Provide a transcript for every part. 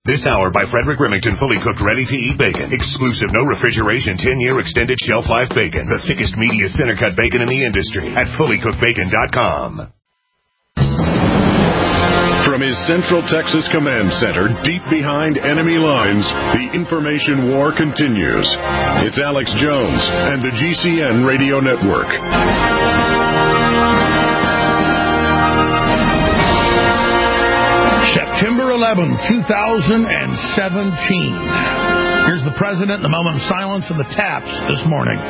This hour by Frederick Remington, fully cooked, ready-to-eat bacon. Exclusive, no refrigeration, 10-year extended shelf life bacon. The thickest, meatiest, center-cut bacon in the industry at FullyCookedBacon.com. From his Central Texas Command Center, deep behind enemy lines, the information war continues. It's Alex Jones and the GCN Radio Network. September 11, 2017. Here's the president in the moment of silence and the taps this morning.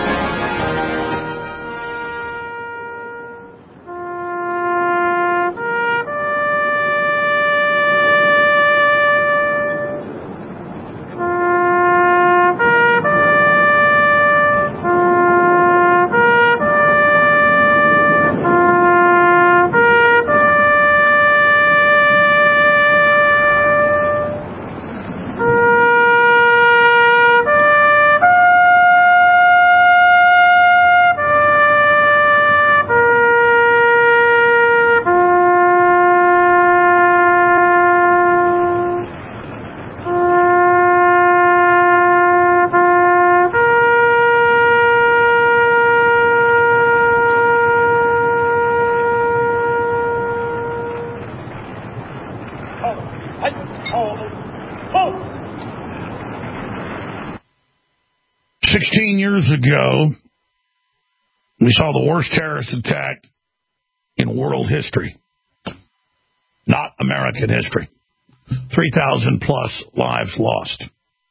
Ago, we saw the worst terrorist attack in world history, not American history. 3,000 plus lives lost.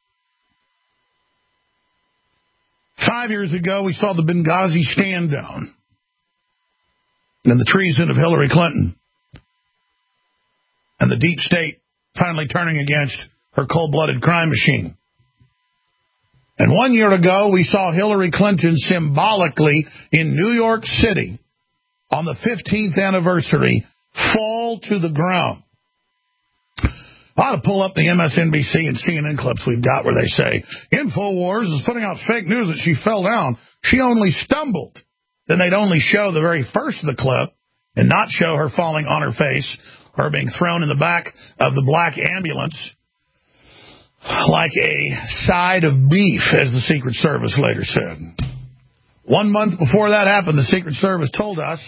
5 years ago, we saw the Benghazi stand down and the treason of Hillary Clinton and the deep state finally turning against her cold-blooded crime machine. And 1 year ago, we saw Hillary Clinton symbolically in New York City on the 15th anniversary fall to the ground. I ought to pull up the MSNBC and CNN clips we've got where they say, InfoWars is putting out fake news that she fell down. She only stumbled. Then they'd only show the very first of the clip and not show her falling on her face or being thrown in the back of the black ambulance like a side of beef, as the Secret Service later said. 1 month before that happened, the Secret Service told us,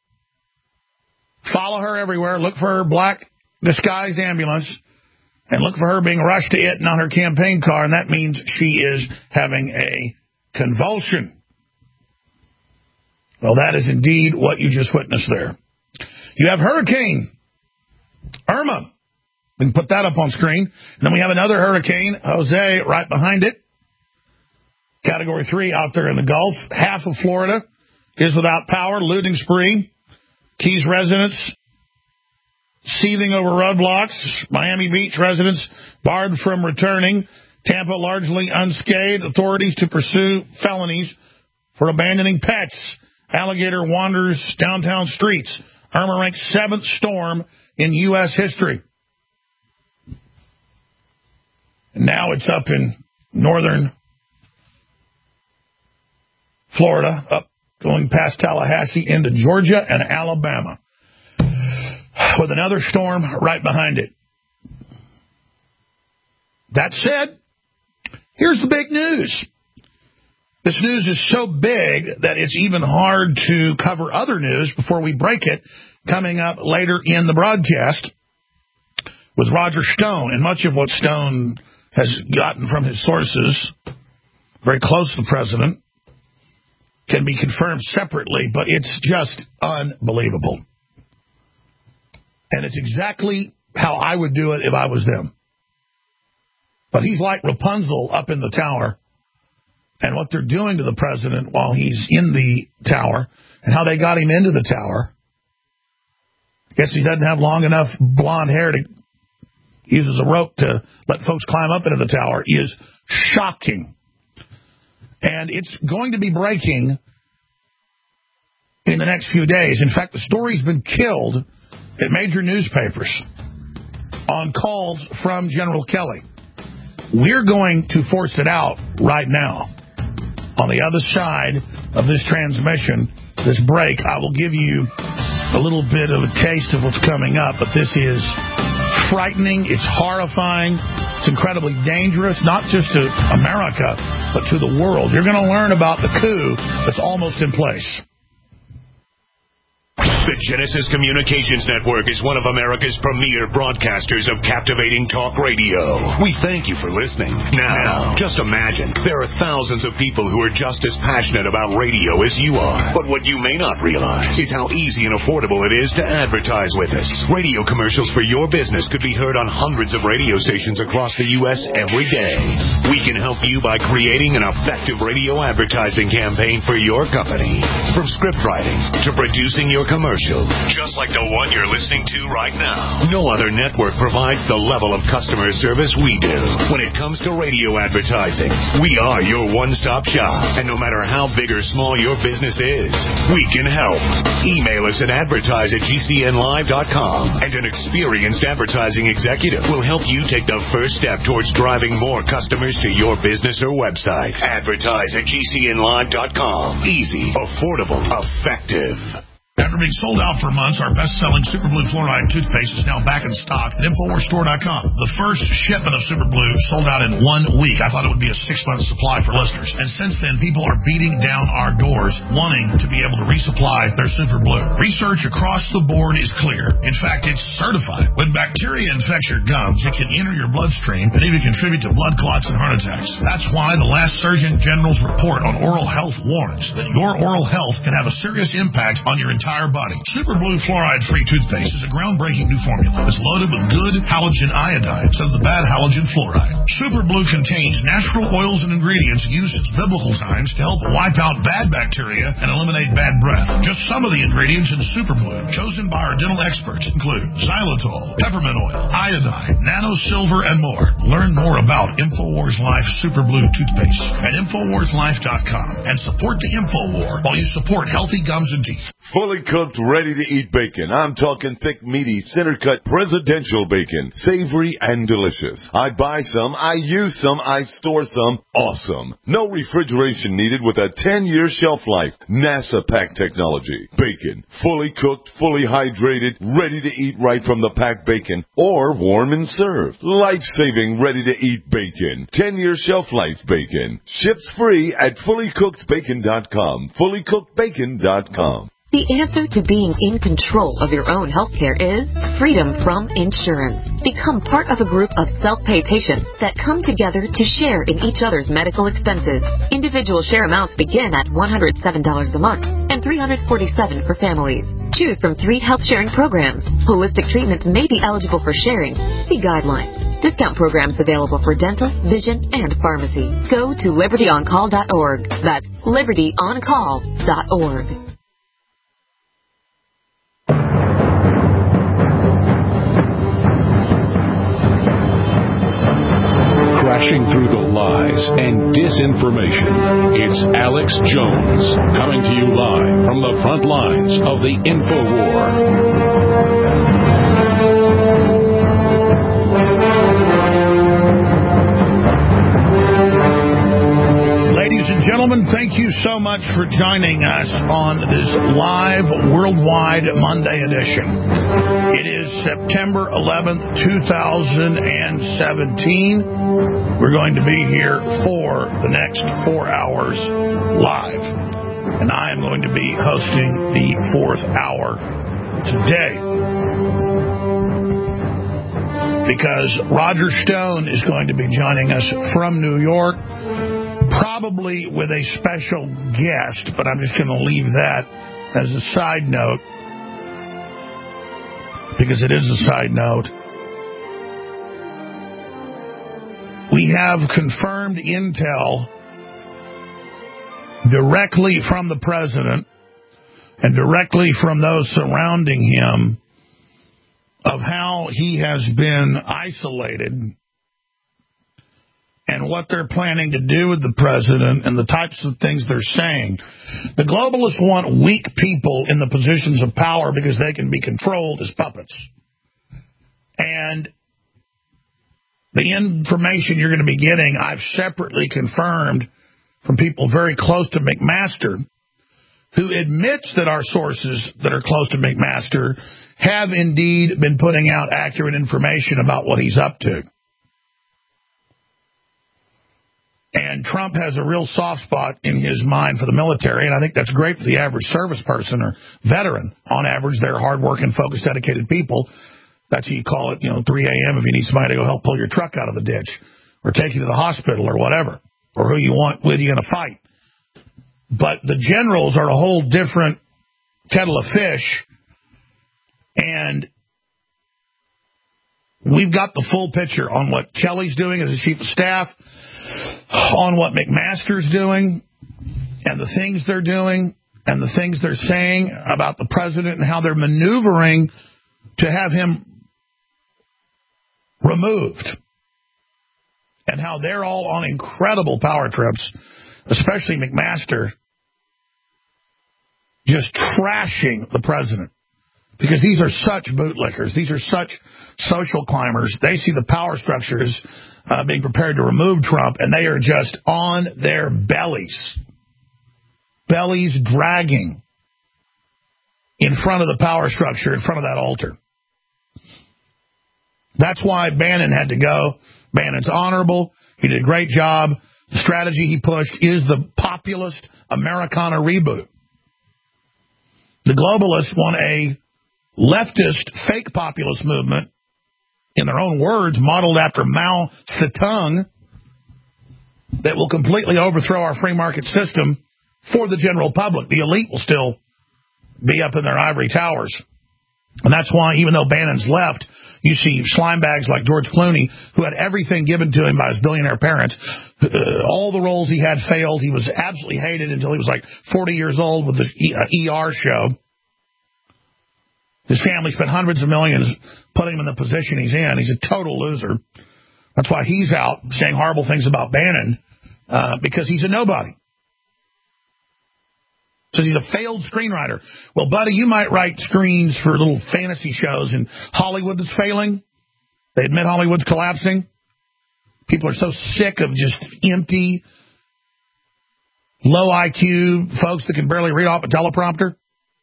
follow her everywhere, look for her black disguised ambulance, and look for her being rushed to it, not her campaign car, and that means she is having a convulsion. Well, that is indeed what you just witnessed there. You have Hurricane Irma. We can put that up on screen. And then we have another hurricane, Jose, right behind it. Category 3 out there in the Gulf. Half of Florida is without power, looting spree. Keys residents seething over roadblocks. Miami Beach residents barred from returning. Tampa largely unscathed. Authorities to pursue felonies for abandoning pets. Alligator wanders downtown streets. Irma ranked 7th storm in U.S. history. And now it's up in northern Florida, up going past Tallahassee into Georgia and Alabama, with another storm right behind it. That said, here's the big news. This news is so big that it's even hard to cover other news before we break it, coming up later in the broadcast with Roger Stone. And much of what Stone has gotten from his sources, very close to the president, can be confirmed separately, but it's just unbelievable. And it's exactly how I would do it if I was them. But he's like Rapunzel up in the tower, and what they're doing to the president while he's in the tower, and how they got him into the tower. I guess he doesn't have long enough blonde hair to uses a rope to let folks climb up into the tower is shocking. And it's going to be breaking in the next few days. In fact, the story's been killed at major newspapers on calls from General Kelly. We're going to force it out right now. On the other side of this transmission, this break, I will give you a little bit of a taste of what's coming up, but this is frightening. It's horrifying. It's incredibly dangerous, not just to America, but to the world. You're going to learn about the coup that's almost in place. The Genesis Communications Network is one of America's premier broadcasters of captivating talk radio. We thank you for listening. Now, just imagine, there are thousands of people who are just as passionate about radio as you are. But what you may not realize is how easy and affordable it is to advertise with us. Radio commercials for your business could be heard on hundreds of radio stations across the U.S. every day. We can help you by creating an effective radio advertising campaign for your company. From script writing to producing your commercial, just like the one you're listening to right now. No other network provides the level of customer service we do. When it comes to radio advertising, we are your one-stop shop. And no matter how big or small your business is, we can help. Email us at advertise@gcnlive.com, and an experienced advertising executive will help you take the first step towards driving more customers to your business or website. Advertise@gcnlive.com. Easy, affordable, effective. After being sold out for months, our best-selling Super Blue Fluoride toothpaste is now back in stock at InfoWarsStore.com. The first shipment of Super Blue sold out in 1 week. I thought it would be a 6-month supply for listeners. And since then, people are beating down our doors wanting to be able to resupply their Super Blue. Research across the board is clear. In fact, it's certified. When bacteria infects your gums, it can enter your bloodstream and even contribute to blood clots and heart attacks. That's why the last Surgeon General's report on oral health warns that your oral health can have a serious impact on your entire body. Super Blue Fluoride-Free toothpaste is a groundbreaking new formula. It's loaded with good halogen iodine instead of the bad halogen fluoride. Super Blue contains natural oils and ingredients used since biblical times to help wipe out bad bacteria and eliminate bad breath. Just some of the ingredients in Super Blue, chosen by our dental experts, include xylitol, peppermint oil, iodine, nano silver, and more. Learn more about InfoWars Life Super Blue toothpaste at InfoWarsLife.com and support the InfoWar while you support healthy gums and teeth. Fully cooked, ready-to-eat bacon. I'm talking thick, meaty, center-cut, presidential bacon. Savory and delicious. I buy some, I use some, I store some. Awesome. No refrigeration needed with a 10-year shelf life. NASA-packed technology. Bacon. Fully cooked, fully hydrated, ready to eat right from the packed bacon. Or warm and served. Life-saving, ready-to-eat bacon. 10-year shelf life bacon. Ships free at fullycookedbacon.com. Fullycookedbacon.com. The answer to being in control of your own healthcare is freedom from insurance. Become part of a group of self-pay patients that come together to share in each other's medical expenses. Individual share amounts begin at $107 a month and $347 for families. Choose from 3 health-sharing programs. Holistic treatments may be eligible for sharing. See guidelines. Discount programs available for dental, vision, and pharmacy. Go to libertyoncall.org. That's libertyoncall.org. Crashing through the lies and disinformation. It's Alex Jones coming to you live from the front lines of the InfoWar. Ladies and gentlemen, thank you so much for joining us on this live worldwide Monday edition. It is September 11th, 2017. We're going to be here for the next 4 hours live. And I am going to be hosting the 4th hour today. Because Roger Stone is going to be joining us from New York, probably with a special guest, but I'm just going to leave that as a side note, because it is a side note. We have confirmed intel directly from the president and directly from those surrounding him of how he has been isolated and what they're planning to do with the president and the types of things they're saying. The globalists want weak people in the positions of power because they can be controlled as puppets. And the information you're going to be getting, I've separately confirmed from people very close to McMaster, who admits that our sources that are close to McMaster have indeed been putting out accurate information about what he's up to. And Trump has a real soft spot in his mind for the military, and I think that's great for the average service person or veteran. On average, they're hardworking, focused, dedicated people. That's what you call it, 3 a.m. if you need somebody to go help pull your truck out of the ditch or take you to the hospital or whatever, or who you want with you in a fight. But the generals are a whole different kettle of fish, and we've got the full picture on what Kelly's doing as a chief of staff, on what McMaster's doing, and the things they're doing, and the things they're saying about the president and how they're maneuvering to have him removed, and how they're all on incredible power trips, especially McMaster, just trashing the president. Because these are such bootlickers. These are such social climbers. They see the power structures being prepared to remove Trump, and they are just on their bellies dragging in front of the power structure, in front of that altar. That's why Bannon had to go. Bannon's honorable. He did a great job. The strategy he pushed is the populist Americana reboot. The globalists want a leftist fake populist movement, in their own words, modeled after Mao Zedong, that will completely overthrow our free market system for the general public. The elite will still be up in their ivory towers. And that's why, even though Bannon's left, you see slimebags like George Clooney, who had everything given to him by his billionaire parents. All the roles he had failed. He was absolutely hated until he was like 40 years old with this ER show. His family spent hundreds of millions putting him in the position he's in. He's a total loser. That's why he's out saying horrible things about Bannon, because he's a nobody. Says he's a failed screenwriter. Well, buddy, you might write screens for little fantasy shows, and Hollywood is failing. They admit Hollywood's collapsing. People are so sick of just empty, low IQ folks that can barely read off a teleprompter.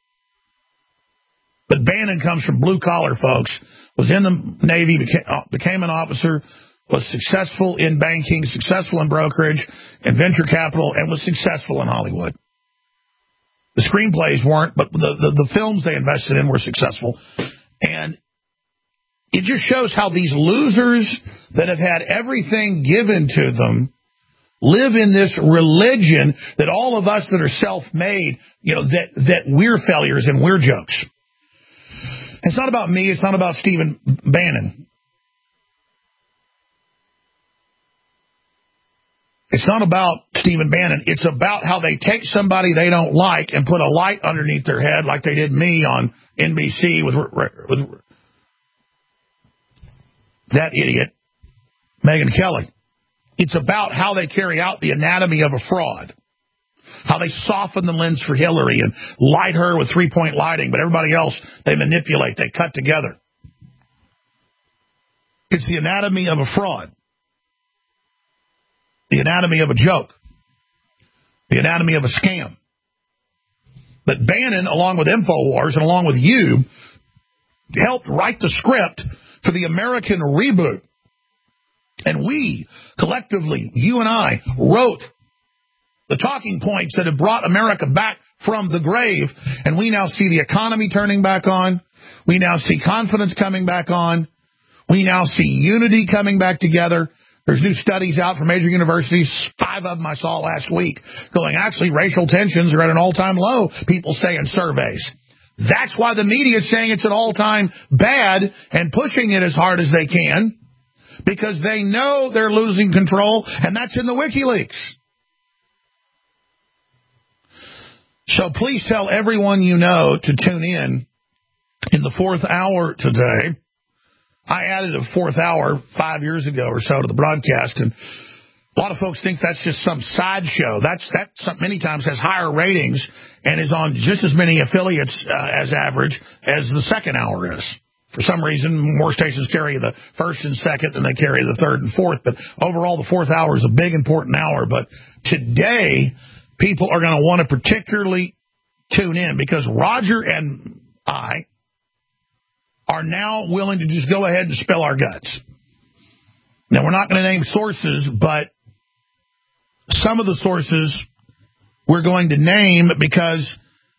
But Bannon comes from blue-collar folks, was in the Navy, became an officer, was successful in banking, successful in brokerage and venture capital, and was successful in Hollywood. The screenplays weren't, but the films they invested in were successful. And it just shows how these losers that have had everything given to them live in this religion that all of us that are self-made, that we're failures and we're jokes. It's not about me. It's not about Stephen Bannon. It's not about Stephen Bannon. It's about how they take somebody they don't like and put a light underneath their head like they did me on NBC with that idiot, Megyn Kelly. It's about how they carry out the anatomy of a fraud. How they soften the lens for Hillary and light her with three-point lighting, but everybody else they manipulate, they cut together. It's the anatomy of a fraud. The anatomy of a joke. The anatomy of a scam. But Bannon, along with InfoWars and along with you, helped write the script for the American reboot. And we, collectively, you and I, wrote the talking points that have brought America back from the grave. And we now see the economy turning back on. We now see confidence coming back on. We now see unity coming back together. There's new studies out from major universities, 5 of them I saw last week, going, actually, racial tensions are at an all-time low, people say in surveys. That's why the media is saying it's an all-time bad and pushing it as hard as they can, because they know they're losing control, and that's in the WikiLeaks. So please tell everyone you know to tune in the 4th hour today. I added a 4th hour 5 years ago or so to the broadcast, and a lot of folks think that's just some sideshow. That many times has higher ratings and is on just as many affiliates as average as the 2nd hour is. For some reason, more stations carry the 1st and 2nd than they carry the 3rd and 4th, but overall the 4th hour is a big, important hour. But today, people are going to want to particularly tune in because Roger and I are now willing to just go ahead and spill our guts. Now, we're not going to name sources, but some of the sources we're going to name because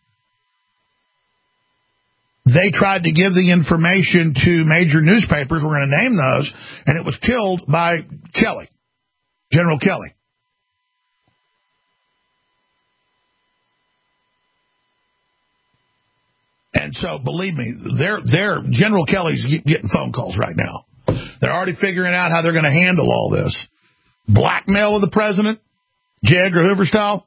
they tried to give the information to major newspapers. We're going to name those, and it was killed by Kelly, General Kelly. And so, believe me, they're General Kelly's getting phone calls right now. They're already figuring out how they're going to handle all this. Blackmail of the president, J. Edgar Hoover style.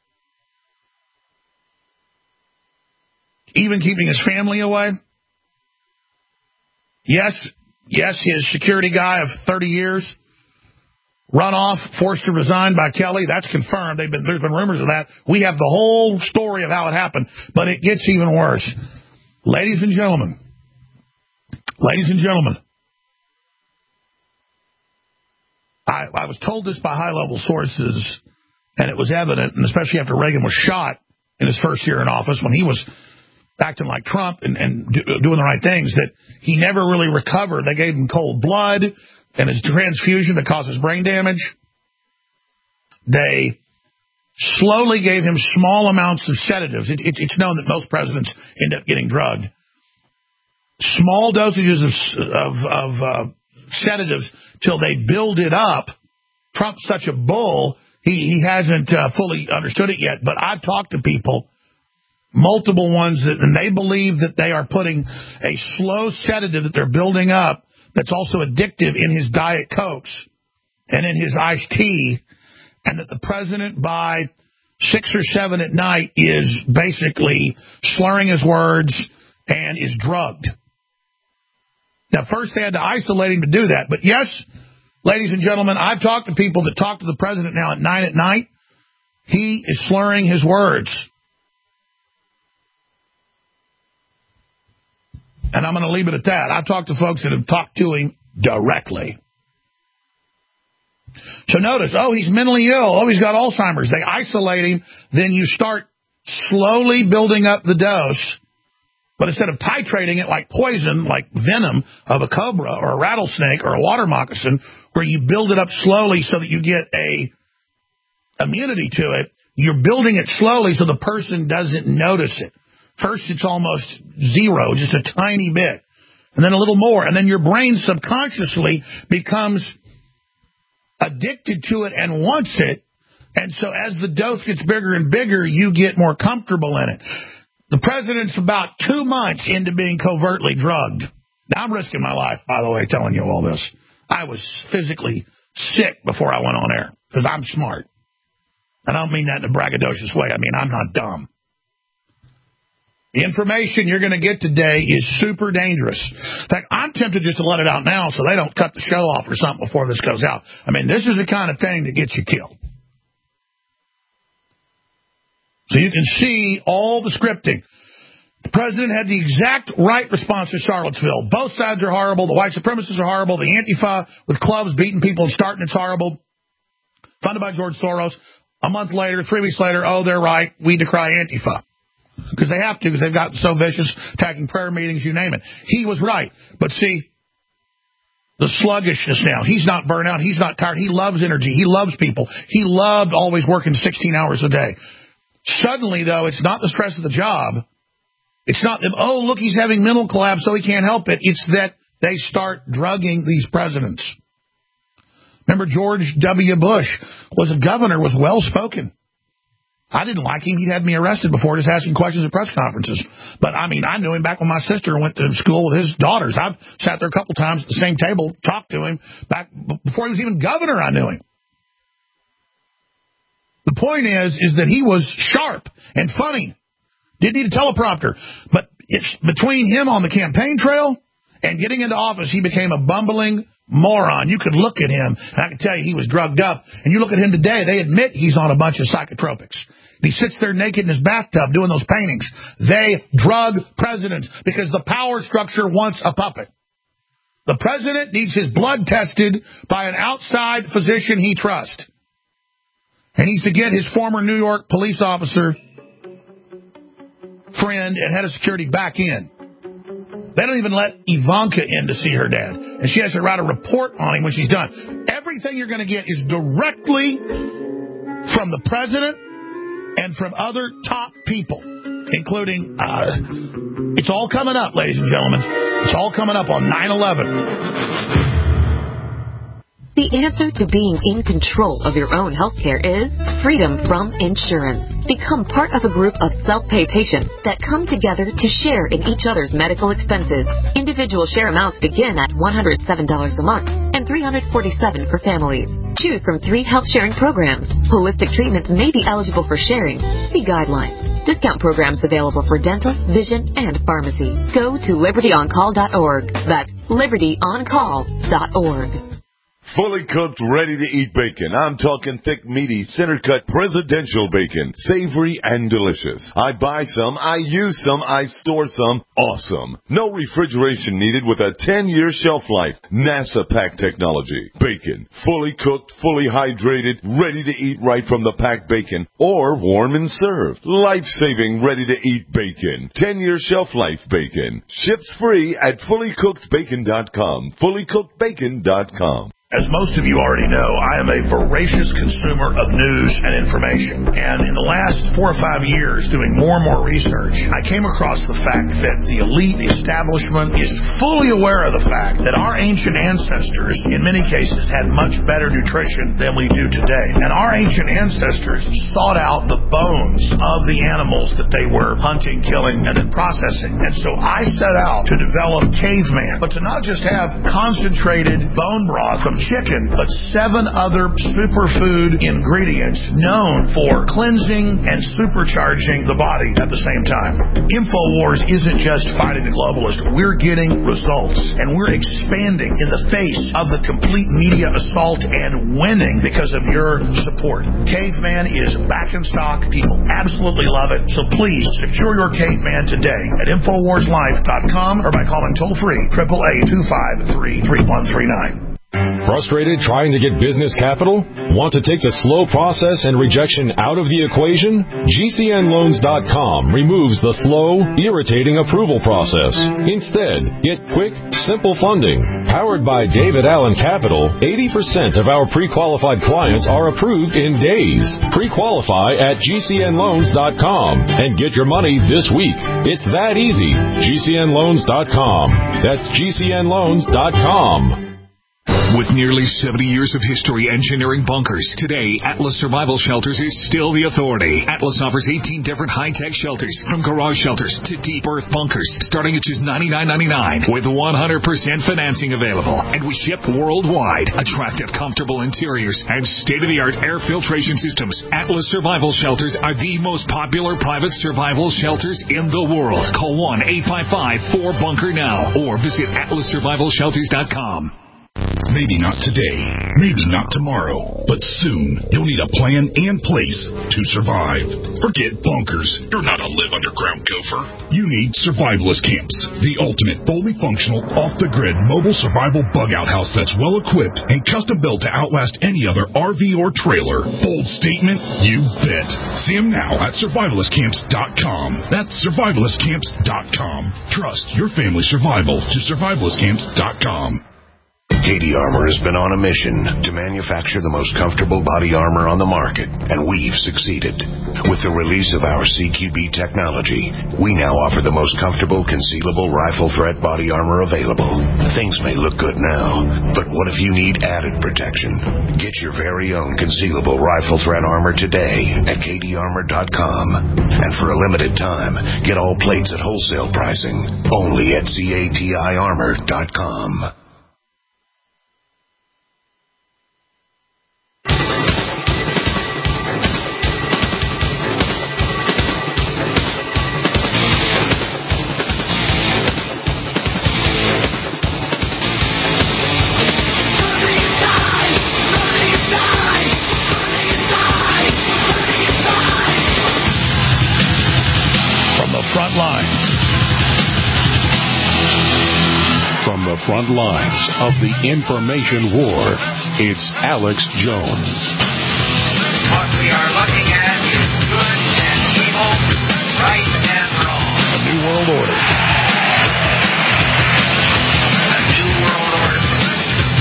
Even keeping his family away. Yes, his security guy of 30 years, run off, forced to resign by Kelly. That's confirmed. There's been rumors of that. We have the whole story of how it happened, but it gets even worse. Ladies and gentlemen, I was told this by high-level sources, and it was evident, and especially after Reagan was shot in his first year in office, when he was acting like Trump and doing the right things, that he never really recovered. They gave him cold blood and his transfusion that causes brain damage. They slowly gave him small amounts of sedatives. It's known that most presidents end up getting drugged. Small dosages of sedatives till they build it up. Trump's such a bull, he hasn't fully understood it yet, but I've talked to people, multiple ones, and they believe that they are putting a slow sedative that they're building up that's also addictive in his Diet Cokes and in his iced tea, and that the president by 6 or 7 at night is basically slurring his words and is drugged. Now, first they had to isolate him to do that. But yes, ladies and gentlemen, I've talked to people that talk to the president now at 9 at night. He is slurring his words. And I'm going to leave it at that. I've talked to folks that have talked to him directly. So notice, he's mentally ill. He's got Alzheimer's. They isolate him. Then you start slowly building up the dose. But instead of titrating it like poison, like venom of a cobra or a rattlesnake or a water moccasin, where you build it up slowly so that you get a immunity to it, you're building it slowly so the person doesn't notice it. First, it's almost zero, just a tiny bit, and then a little more. And then your brain subconsciously becomes addicted to it and wants it. And so as the dose gets bigger and bigger, you get more comfortable in it. The president's about 2 months into being covertly drugged. Now, I'm risking my life, by the way, telling you all this. I was physically sick before I went on air because I'm smart. And I don't mean that in a braggadocious way. I mean, I'm not dumb. The information you're going to get today is super dangerous. In fact, I'm tempted just to let it out now so they don't cut the show off or something before this goes out. I mean, this is the kind of thing that gets you killed. So you can see all the scripting. The president had the exact right response to Charlottesville. Both sides are horrible. The white supremacists are horrible. The Antifa with clubs beating people and starting, it's horrible. Funded by George Soros. A month later, 3 weeks later, they're right. We decry Antifa. Because they have to, because they've gotten so vicious, attacking prayer meetings, you name it. He was right. But see, the sluggishness now. He's not burnt out. He's not tired. He loves energy. He loves people. He loved always working 16 hours a day. Suddenly, though, it's not the stress of the job. It's not them, look, he's having mental collapse, so he can't help it. It's that they start drugging these presidents. Remember, George W. Bush was a governor, was well-spoken. I didn't like him. He'd had me arrested before just asking questions at press conferences. But, I mean, I knew him back when my sister went to school with his daughters. I've sat there a couple times at the same table, talked to him. Back before he was even governor, I knew him. The point is that he was sharp and funny. Didn't need a teleprompter. But it's between him on the campaign trail and getting into office, he became a bumbling moron. You could look at him, and I can tell you he was drugged up. And you look at him today, they admit he's on a bunch of psychotropics. He sits there naked in his bathtub doing those paintings. They drug presidents because the power structure wants a puppet. The president needs his blood tested by an outside physician he trusts. And he's to get his former New York police officer friend and head of security back in. They don't even let Ivanka in to see her dad. And she has to write a report on him when she's done. Everything you're going to get is directly from the president and from other top people, including, it's all coming up, ladies and gentlemen. It's all coming up on 9/11. The answer to being in control of your own health care is freedom from insurance. Become part of a group of self-pay patients that come together to share in each other's medical expenses. Individual share amounts begin at $107 a month and $347 for families. Choose from 3 health-sharing programs. Holistic treatments may be eligible for sharing. See guidelines. Discount programs available for dental, vision, and pharmacy. Go to libertyoncall.org. That's libertyoncall.org. Fully cooked, ready-to-eat bacon. I'm talking thick, meaty, center-cut presidential bacon. Savory and delicious. I buy some, I use some, I store some. Awesome. No refrigeration needed with a 10-year shelf life. NASA pack technology. Bacon. Fully cooked, fully hydrated, ready to eat right from the packed bacon. Or warm and served. Life-saving, ready-to-eat bacon. 10-year shelf life bacon. Ships free at fullycookedbacon.com. Fullycookedbacon.com. As most of you already know, I am a voracious consumer of news and information. And in the last 4 or 5 years, doing more and more research, I came across the fact that the elite establishment is fully aware of the fact that our ancient ancestors, in many cases, had much better nutrition than we do today. And our ancient ancestors sought out the bones of the animals that they were hunting, killing, and then processing. And so I set out to develop Caveman, but to not just have concentrated bone broth from chicken, but 7 other superfood ingredients known for cleansing and supercharging the body at the same time. InfoWars isn't just fighting the globalist. We're getting results, and we're expanding in the face of the complete media assault and winning because of your support. Caveman is back in stock. People absolutely love it. So please secure your Caveman today at InfoWarsLife.com or by calling toll-free 888-253-3139. Frustrated trying to get business capital? Want to take the slow process and rejection out of the equation? GCNLoans.com removes the slow, irritating approval process. Instead, get quick, simple funding. Powered by David Allen Capital, 80% of our pre-qualified clients are approved in days. Pre-qualify at GCNLoans.com and get your money this week. It's that easy. GCNLoans.com. That's GCNLoans.com. With nearly 70 years of history engineering bunkers, today Atlas Survival Shelters is still the authority. Atlas offers 18 different high-tech shelters, from garage shelters to deep earth bunkers, starting at just $99.99 with 100% financing available. And we ship worldwide. Attractive, comfortable interiors and state-of-the-art air filtration systems. Atlas Survival Shelters are the most popular private survival shelters in the world. Call 1-855-4BUNKER now or visit atlassurvivalshelters.com. Maybe not today, maybe not tomorrow, but soon you'll need a plan and place to survive. Forget bunkers. You're not a live underground gopher. You need survivalist camps, the ultimate fully functional, off-the-grid mobile survival bug-out house that's well-equipped and custom-built to outlast any other RV or trailer. Bold statement? You bet. See them now at survivalistcamps.com. That's survivalistcamps.com. Trust your family's survival to survivalistcamps.com. Katie Armor has been on a mission to manufacture the most comfortable body armor on the market, and we've succeeded. With the release of our CQB technology, we now offer the most comfortable concealable rifle threat body armor available. Things may look good now, but what if you need added protection? Get your very own concealable rifle threat armor today at KDArmor.com. And for a limited time, get all plates at wholesale pricing only at CATIarmor.com. Front lines of the information war, it's Alex Jones. What we are looking at is good and evil, right and wrong. A new world order.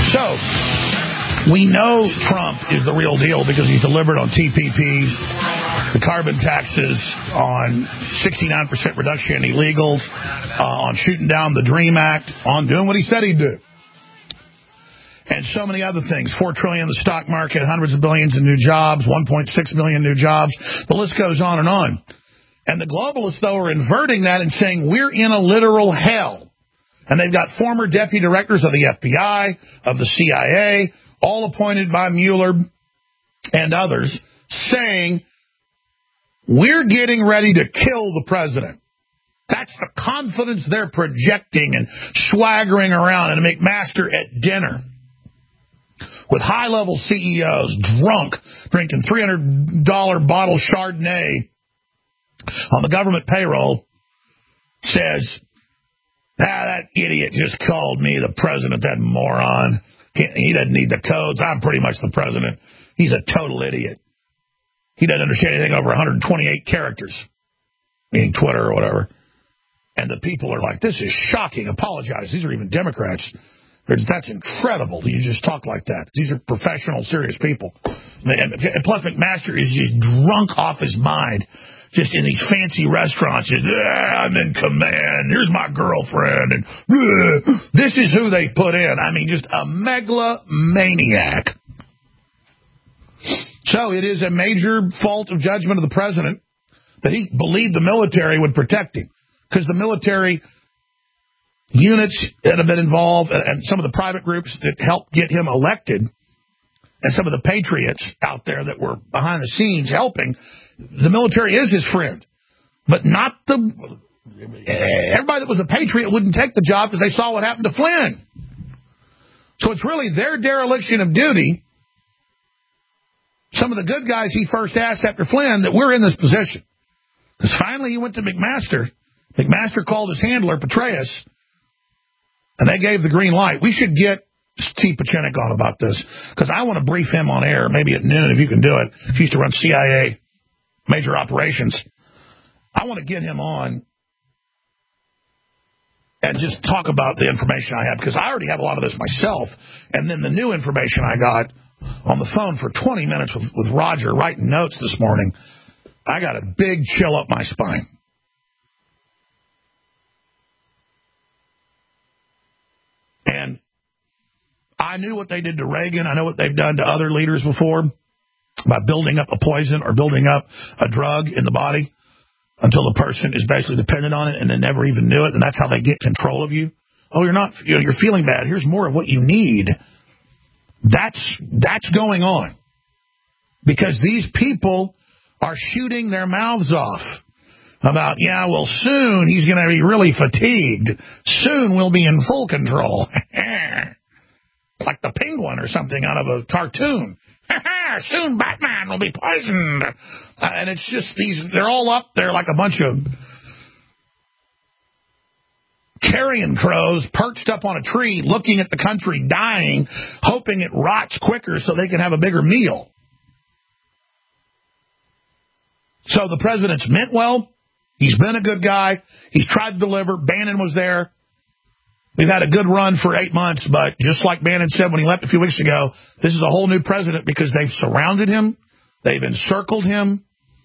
So, we know Trump is the real deal because he's delivered on TPP, the carbon taxes, on 69% reduction in illegals, on shooting down the DREAM Act, on doing what he said he'd do. And so many other things. $4 trillion in the stock market, hundreds of billions in new jobs, 1.6 million new jobs. The list goes on and on. And the globalists, though, are inverting that and saying we're in a literal hell. And they've got former deputy directors of the FBI, of the CIA, all appointed by Mueller and others, saying we're getting ready to kill the president. That's the confidence they're projecting and swaggering around. And McMaster at dinner with high-level CEOs drunk, drinking $300 bottle Chardonnay on the government payroll, says, that idiot just called me the president, that moron. He doesn't need the codes. I'm pretty much the president. He's a total idiot. He doesn't understand anything over 128 characters, meaning Twitter or whatever. And the people are like, this is shocking. Apologize. These are even Democrats. That's incredible. You just talk like that. These are professional, serious people. And plus, McMaster is just drunk off his mind, just in these fancy restaurants. Just, I'm in command. Here's my girlfriend. And this is who they put in. I mean, just a megalomaniac. So it is a major fault of judgment of the president that he believed the military would protect him, because the military units that have been involved and some of the private groups that helped get him elected and some of the patriots out there that were behind the scenes helping, the military is his friend. But not everybody that was a patriot wouldn't take the job because they saw what happened to Flynn. So it's really their dereliction of duty, some of the good guys he first asked after Flynn, that we're in this position. Because finally he went to McMaster. McMaster called his handler, Petraeus, and they gave the green light. We should get Steve Pachenik on about this, because I want to brief him on air, maybe at noon if you can do it. He used to run CIA major operations. I want to get him on and just talk about the information I have, because I already have a lot of this myself. And then the new information I got on the phone for 20 minutes with Roger writing notes this morning, I got a big chill up my spine. And I knew what they did to Reagan. I know what they've done to other leaders before by building up a poison or building up a drug in the body until the person is basically dependent on it and they never even knew it. And that's how they get control of you. Oh, you're feeling bad. Here's more of what you need. That's going on because these people are shooting their mouths off about, soon he's going to be really fatigued. Soon we'll be in full control. Like the Penguin or something out of a cartoon. Soon Batman will be poisoned. And it's just they're all up there like a bunch of carrion crows perched up on a tree looking at the country dying, hoping it rots quicker so they can have a bigger meal. So the president's meant well. He's been a good guy. He's tried to deliver. Bannon was there. We've had a good run for 8 months, but just like Bannon said when he left a few weeks ago, this is a whole new president because they've surrounded him. They've encircled him.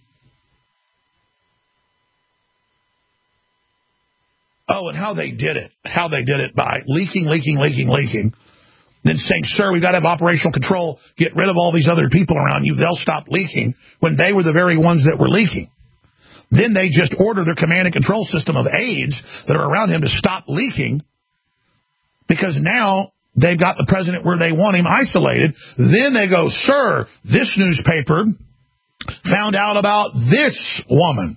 Oh, and how they did it. How they did it by leaking. Then saying, sir, we've got to have operational control. Get rid of all these other people around you. They'll stop leaking, when they were the very ones that were leaking. Then they just order their command and control system of aides that are around him to stop leaking, because now they've got the president where they want him isolated. Then they go, sir, this newspaper found out about this woman.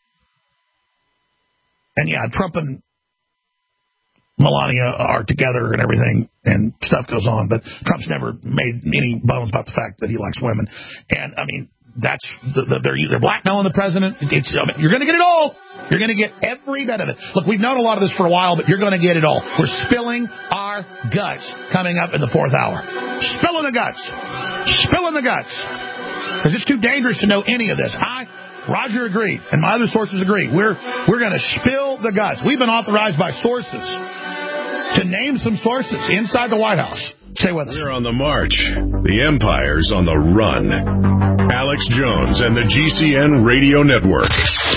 And Trump and Melania are together and everything, and stuff goes on. But Trump's never made any bones about the fact that he likes women. And, I mean, that's they're blackmailing the president. You're going to get it all. You're going to get every bit of it. Look, we've known a lot of this for a while, but you're going to get it all. We're spilling our guts coming up in the 4th hour. Spilling the guts. Spilling the guts. Because it's too dangerous to know any of this. Roger agreed, and my other sources agree. We're going to spill the guts. We've been authorized by sources to name some sources inside the White House, Stay with us. We're on the march. The empire's on the run. Alex Jones and the GCN Radio Network.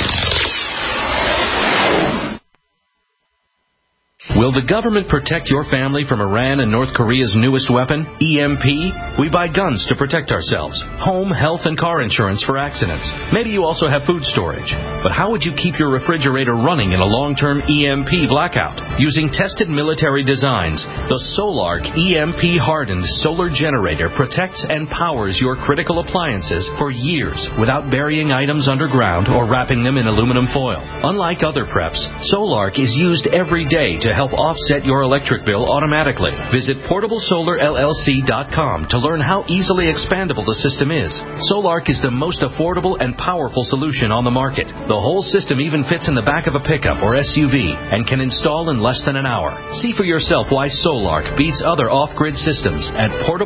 Will the government protect your family from Iran and North Korea's newest weapon, EMP? We buy guns to protect ourselves, home, health, and car insurance for accidents. Maybe you also have food storage. But how would you keep your refrigerator running in a long-term EMP blackout? Using tested military designs, the Solarc EMP-hardened solar generator protects and powers your critical appliances for years without burying items underground or wrapping them in aluminum foil. Unlike other preps, Solarc is used every day to help offset your electric bill automatically. Visit PortableSolarLLC.com to learn how easily expandable the system is. Solarc is the most affordable and powerful solution on the market. The whole system even fits in the back of a pickup or SUV and can install in less than an hour. See for yourself why Solarc beats other off-grid systems at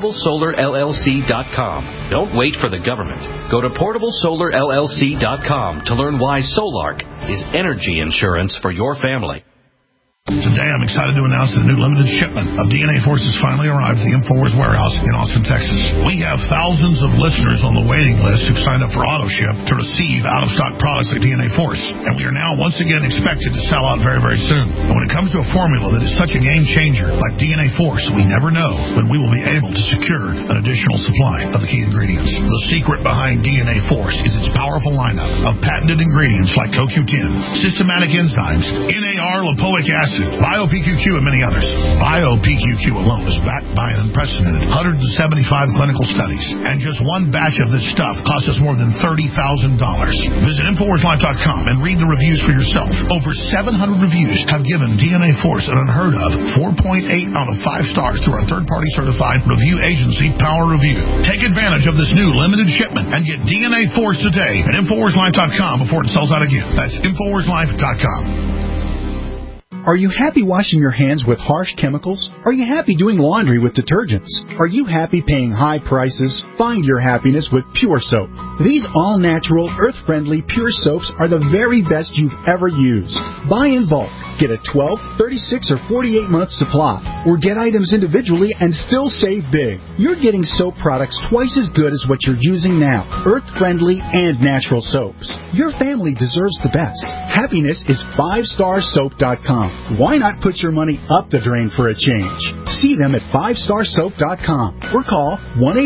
PortableSolarLLC.com. Don't wait for the government. Go to PortableSolarLLC.com to learn why Solarc is energy insurance for your family. Today, I'm excited to announce that a new limited shipment of DNA Force has finally arrived at the InfoWars warehouse in Austin, Texas. We have thousands of listeners on the waiting list who've signed up for AutoShip to receive out-of-stock products like DNA Force, and we are now once again expected to sell out very, very soon. And when it comes to a formula that is such a game changer like DNA Force, we never know when we will be able to secure an additional supply of the key ingredients. The secret behind DNA Force is its powerful lineup of patented ingredients like CoQ10, systematic enzymes, NAR lipoic acid, BioPQQ, and many others. BioPQQ alone is backed by an unprecedented 175 clinical studies, and just one batch of this stuff cost us more than $30,000. Visit InfoWarsLife.com and read the reviews for yourself. Over 700 reviews have given DNA Force an unheard of 4.8 out of 5 stars through our third-party certified review agency, Power Review. Take advantage of this new limited shipment and get DNA Force today at InfoWarsLife.com before it sells out again. That's InfoWarsLife.com. Are you happy washing your hands with harsh chemicals? Are you happy doing laundry with detergents? Are you happy paying high prices? Find your happiness with Pure Soap. These all-natural, earth-friendly Pure Soaps are the very best you've ever used. Buy in bulk. Get a 12, 36, or 48-month supply. Or get items individually and still save big. You're getting soap products twice as good as what you're using now. Earth-friendly and natural soaps. Your family deserves the best. Happiness is 5starsoap.com. Why not put your money up the drain for a change? See them at 5starsoap.com or call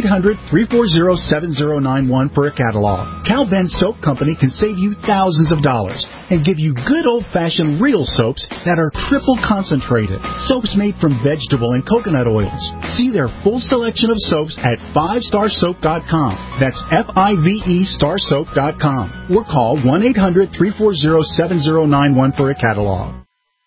1-800-340-7091 for a catalog. Cal Ben Soap Company can save you thousands of dollars and give you good old-fashioned real soaps that are triple concentrated. Soaps made from vegetable and coconut oils. See their full selection of soaps at 5starsoap.com. That's F-I-V-E starsoap.com. Or call 1-800-340-7091 for a catalog.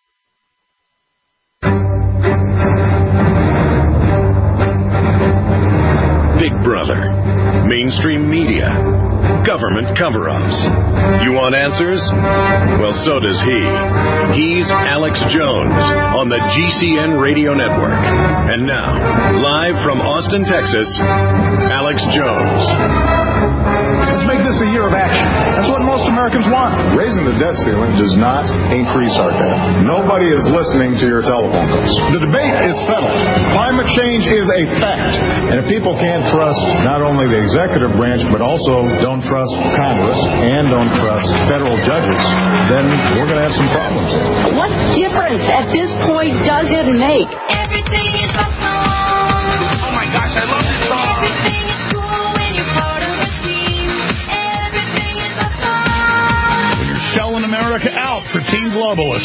Big Brother, mainstream media, government cover-ups. You want answers? Well, so does he. He's Alex Jones on the GCN Radio Network. And now, live from Austin, Texas, Alex Jones. Let's make this a year of action. That's what most Americans want. Raising the debt ceiling does not increase our debt. Nobody is listening to your telephone calls. The debate is settled. Climate change is a fact. And if people can't trust not only the executive branch, but also don't trust Congress and don't trust federal judges, then we're going to have some problems. What difference at this point does it make? Everything is awesome. Oh my gosh, I love this song. Everything is cool when you're part of a team. Everything is awesome. When you're selling America out for Team Globalist.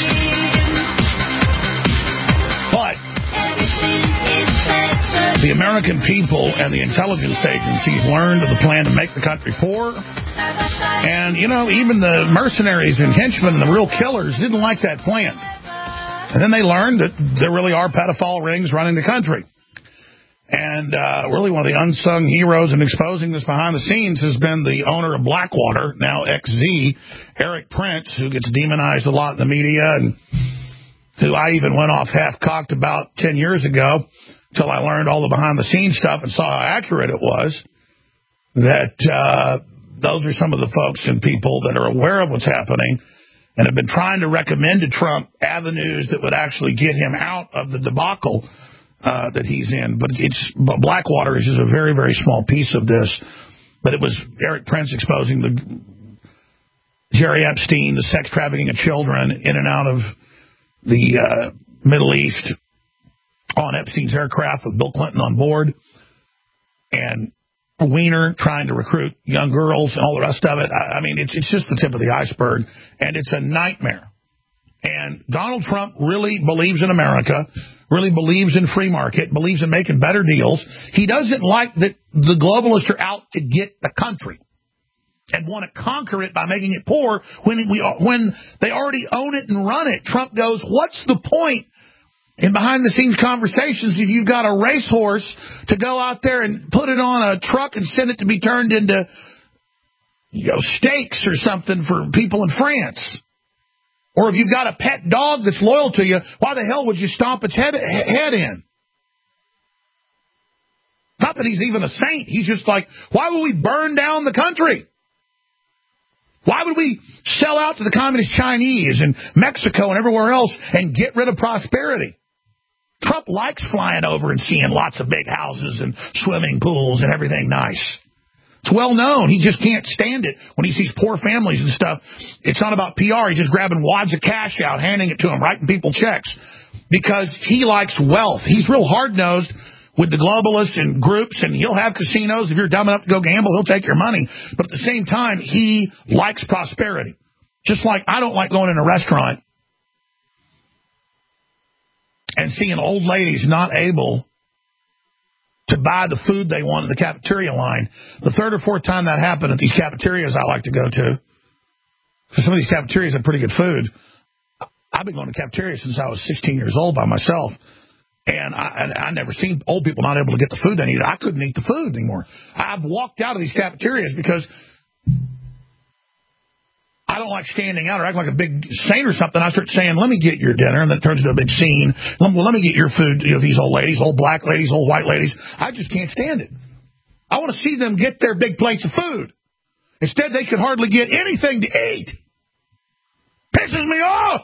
But the American people and the intelligence agencies learned of the plan to make the country poor. And, you know, even the mercenaries and henchmen and the real killers didn't like that plan. And then they learned that there really are pedophile rings running the country. And really one of the unsung heroes in exposing this behind the scenes has been the owner of Blackwater, now XZ, Eric Prince, who gets demonized a lot in the media and who I even went off half-cocked about 10 years ago until I learned all the behind-the-scenes stuff and saw how accurate it was, that those are some of the folks and people that are aware of what's happening and have been trying to recommend to Trump avenues that would actually get him out of the debacle that he's in. But Blackwater is just a very, very small piece of this. But it was Eric Prince exposing Jerry Epstein, the sex trafficking of children in and out of the Middle East on Epstein's aircraft with Bill Clinton on board. And Weiner trying to recruit young girls and all the rest of it. I mean, it's just the tip of the iceberg, and it's a nightmare. And Donald Trump really believes in America, really believes in free market, believes in making better deals. He doesn't like that the globalists are out to get the country and want to conquer it by making it poor when they already own it and run it. Trump goes, what's the point in behind-the-scenes conversations if you've got a racehorse to go out there and put it on a truck and send it to be turned into, steaks or something for people in France? Or if you've got a pet dog that's loyal to you, why the hell would you stomp its head in? Not that he's even a saint. He's just like, why would we burn down the country? Why would we sell out to the communist Chinese and Mexico and everywhere else and get rid of prosperity? Trump likes flying over and seeing lots of big houses and swimming pools and everything nice. It's well known. He just can't stand it when he sees poor families and stuff. It's not about PR. He's just grabbing wads of cash out, handing it to them, writing people checks because he likes wealth. He's real hard-nosed with the globalists and groups, and he'll have casinos. If you're dumb enough to go gamble, he'll take your money. But at the same time, he likes prosperity. Just like I don't like going in a restaurant and seeing old ladies not able to buy the food they want in the cafeteria line. The third or fourth time that happened at these cafeterias I like to go to, because some of these cafeterias have pretty good food. I've been going to cafeterias since I was 16 years old by myself. And I never seen old people not able to get the food they needed. I couldn't eat the food anymore. I've walked out of these cafeterias because I don't like standing out or acting like a big saint or something. I start saying, let me get your dinner, and then it turns into a big scene. Well, let me get your food, these old ladies, old black ladies, old white ladies. I just can't stand it. I want to see them get their big plates of food. Instead, they could hardly get anything to eat. Pisses me off.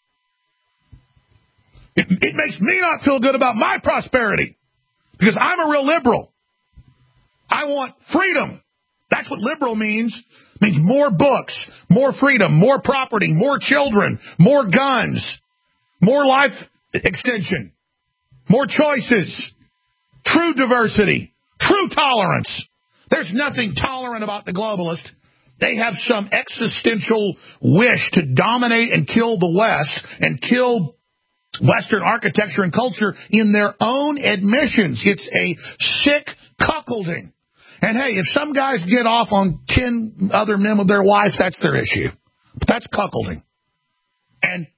It makes me not feel good about my prosperity because I'm a real liberal. I want freedom. That's what liberal means. It means more books, more freedom, more property, more children, more guns, more life extension, more choices, true diversity, true tolerance. There's nothing tolerant about the globalist. They have some existential wish to dominate and kill the West and kill Western architecture and culture in their own admissions. It's a sick cuckolding. And hey, if some guys get off on 10 other men with their wives, that's their issue. But that's cuckolding. And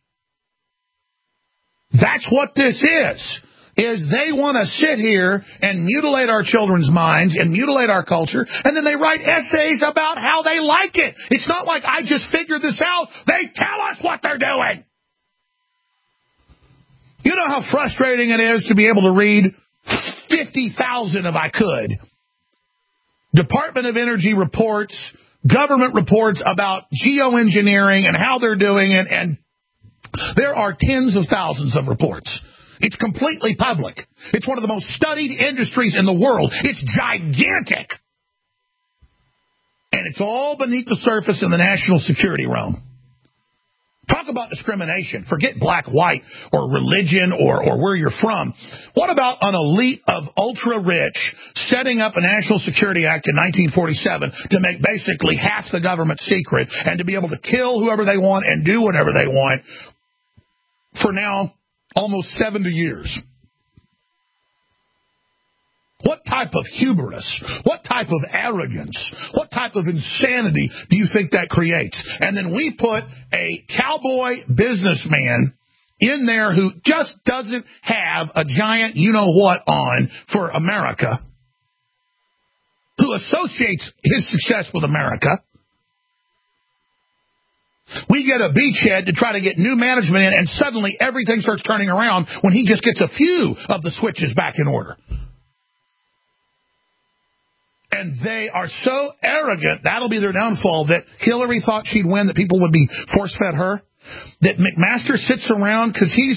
that's what this is they want to sit here and mutilate our children's minds and mutilate our culture, and then they write essays about how they like it. It's not like I just figured this out. They tell us what they're doing. You know how frustrating it is to be able to read 50,000 if I could Department of Energy reports, government reports about geoengineering and how they're doing it, and there are tens of thousands of reports. It's completely public. It's one of the most studied industries in the world. It's gigantic. And it's all beneath the surface in the national security realm. Talk about discrimination. Forget black, white, or religion, or where you're from. What about an elite of ultra-rich setting up a National Security Act in 1947 to make basically half the government secret and to be able to kill whoever they want and do whatever they want for now almost 70 years? What type of hubris, what type of arrogance, what type of insanity do you think that creates? And then we put a cowboy businessman in there who just doesn't have a giant you-know-what on for America, who associates his success with America. We get a beachhead to try to get new management in, and suddenly everything starts turning around when he just gets a few of the switches back in order. And they are so arrogant, that'll be their downfall, that Hillary thought she'd win, that people would be force-fed her, that McMaster sits around because he's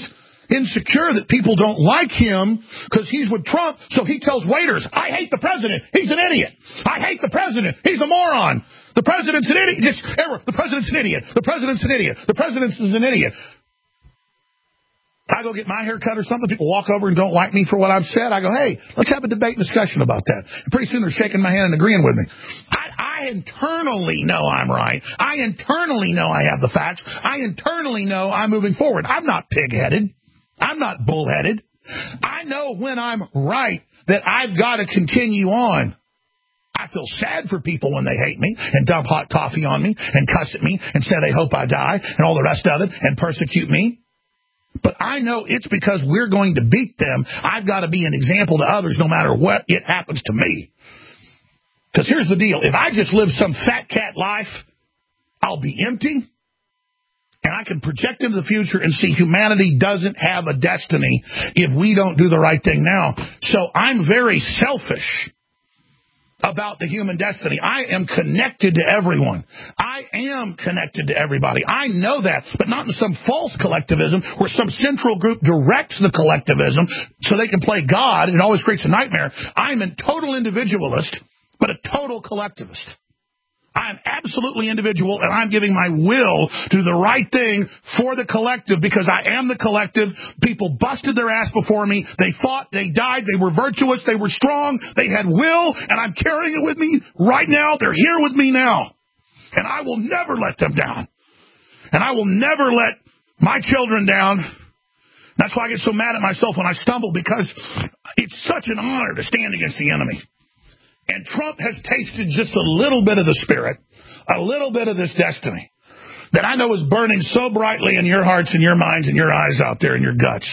insecure that people don't like him because he's with Trump, so he tells waiters, I hate the president. He's an idiot. I hate the president. He's a moron. The president's an idiot. The president's an idiot. The president's an idiot. The president is an idiot. I go get my hair cut or something, people walk over and don't like me for what I've said. I go, hey, let's have a debate and discussion about that. And pretty soon they're shaking my hand and agreeing with me. I internally know I'm right. I internally know I have the facts. I internally know I'm moving forward. I'm not pig-headed. I'm not bullheaded. I know when I'm right that I've got to continue on. I feel sad for people when they hate me and dump hot coffee on me and cuss at me and say they hope I die and all the rest of it and persecute me. But I know it's because we're going to beat them. I've got to be an example to others no matter what it happens to me. Because here's the deal. If I just live some fat cat life, I'll be empty. And I can project into the future and see humanity doesn't have a destiny if we don't do the right thing now. So I'm very selfish about the human destiny. I am connected to everyone. I am connected to everybody. I know that, but not in some false collectivism where some central group directs the collectivism so they can play God. It always creates a nightmare. I'm a total individualist, but a total collectivist. I'm absolutely individual, and I'm giving my will to do the right thing for the collective because I am the collective. People busted their ass before me. They fought. They died. They were virtuous. They were strong. They had will, and I'm carrying it with me right now. They're here with me now, and I will never let them down, and I will never let my children down. That's why I get so mad at myself when I stumble because it's such an honor to stand against the enemy. And Trump has tasted just a little bit of the spirit, a little bit of this destiny that I know is burning so brightly in your hearts and your minds and your eyes out there in your guts.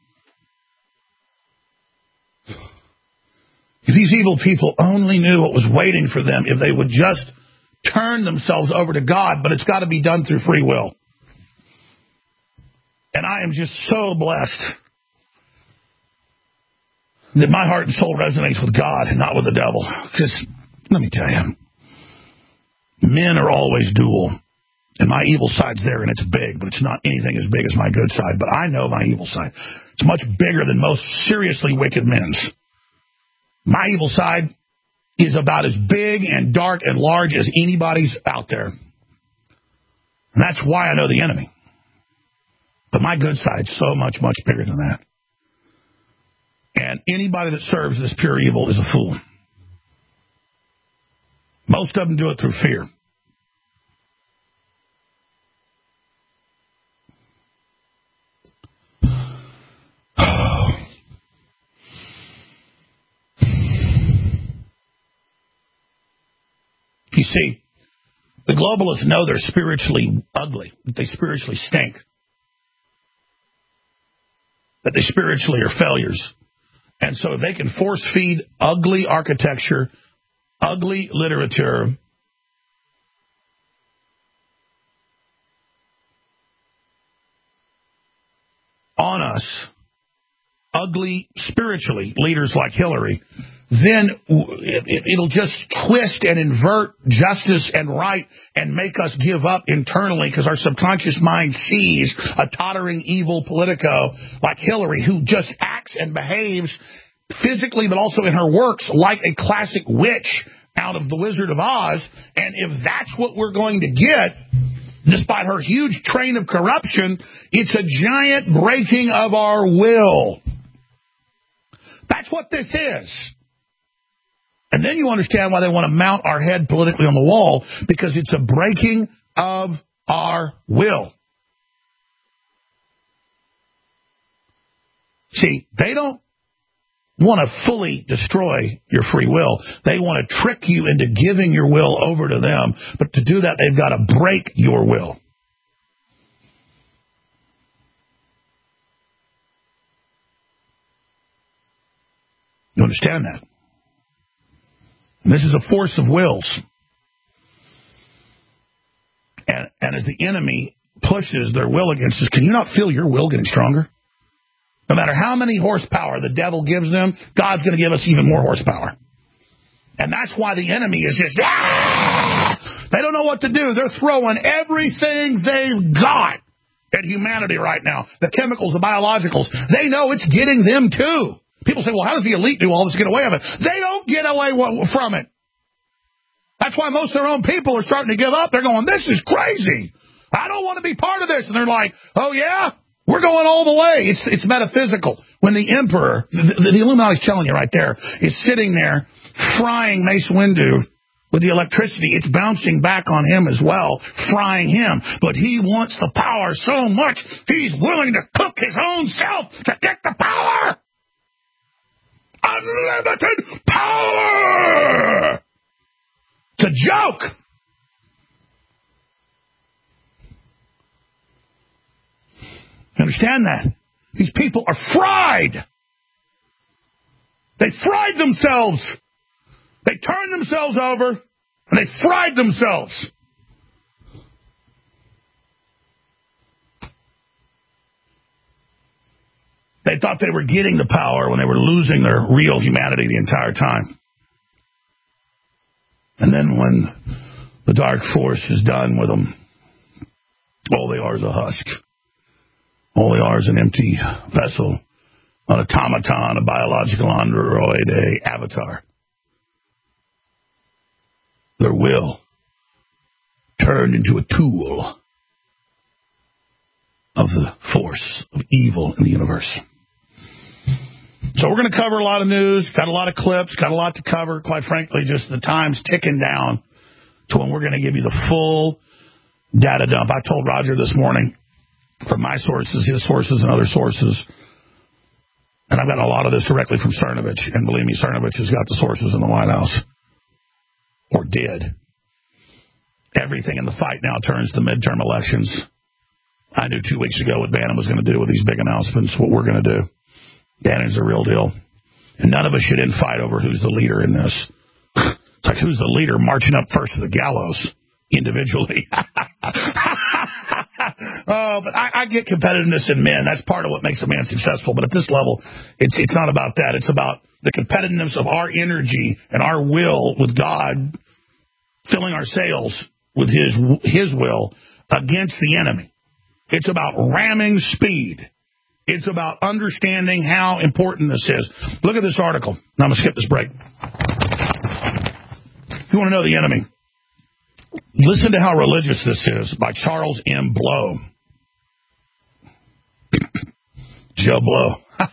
If these evil people only knew what was waiting for them, if they would just turn themselves over to God, but it's got to be done through free will. And I am just so blessed that my heart and soul resonates with God and not with the devil. Because, let me tell you, men are always dual. And my evil side's there, and it's big, but it's not anything as big as my good side. But I know my evil side. It's much bigger than most seriously wicked men's. My evil side is about as big and dark and large as anybody's out there. And that's why I know the enemy. But my good side's so much, much bigger than that. And anybody that serves this pure evil is a fool. Most of them do it through fear. You see, the globalists know they're spiritually ugly, that they spiritually stink, that they spiritually are failures. And so if they can force feed ugly architecture, ugly literature, on us, ugly spiritually leaders like Hillary, then it'll just twist and invert justice and right and make us give up internally because our subconscious mind sees a tottering evil politico like Hillary who just acts and behaves physically but also in her works like a classic witch out of The Wizard of Oz. And if that's what we're going to get, despite her huge train of corruption, it's a giant breaking of our will. That's what this is. And then you understand why they want to mount our head politically on the wall, because it's a breaking of our will. See, they don't want to fully destroy your free will. They want to trick you into giving your will over to them. But to do that, they've got to break your will. You understand that? And this is a force of wills. And as the enemy pushes their will against us, can you not feel your will getting stronger? No matter how many horsepower the devil gives them, God's going to give us even more horsepower. And that's why the enemy is just, they don't know what to do. They're throwing everything they've got at humanity right now. The chemicals, the biologicals, they know it's getting them too. People say, well, how does the elite do all this to get away with it? They don't get away from it. That's why most of their own people are starting to give up. They're going, this is crazy. I don't want to be part of this. And they're like, oh, yeah? We're going all the way. It's metaphysical. When the emperor, the Illuminati's telling you right there, is sitting there frying Mace Windu with the electricity, it's bouncing back on him as well, frying him. But he wants the power so much, he's willing to cook his own self to get the power. Unlimited power! It's a joke. You understand that? These people are fried. They fried themselves. They turned themselves over, and they fried themselves. They thought they were getting the power when they were losing their real humanity the entire time. And then when the dark force is done with them, all they are is a husk. All they are is an empty vessel, an automaton, a biological android, an avatar. Their will turned into a tool of the force of evil in the universe. So we're going to cover a lot of news, got a lot of clips, got a lot to cover. Quite frankly, just the time's ticking down to when we're going to give you the full data dump. I told Roger this morning from my sources, his sources, and other sources, and I've gotten a lot of this directly from Cernovich, and believe me, Cernovich has got the sources in the White House. Or did. Everything in the fight now turns to midterm elections. I knew 2 weeks ago what Bannon was going to do with these big announcements, what we're going to do. Bannon's the real deal. And none of us should fight over who's the leader in this. It's like who's the leader marching up first to the gallows individually. But I get competitiveness in men. That's part of what makes a man successful. But at this level, it's not about that. It's about the competitiveness of our energy and our will with God, filling our sails with his will against the enemy. It's about ramming speed. It's about understanding how important this is. Look at this article. Now I'm going to skip this break. If you want to know the enemy, listen to how religious this is by Charles M. Blow. Joe Blow.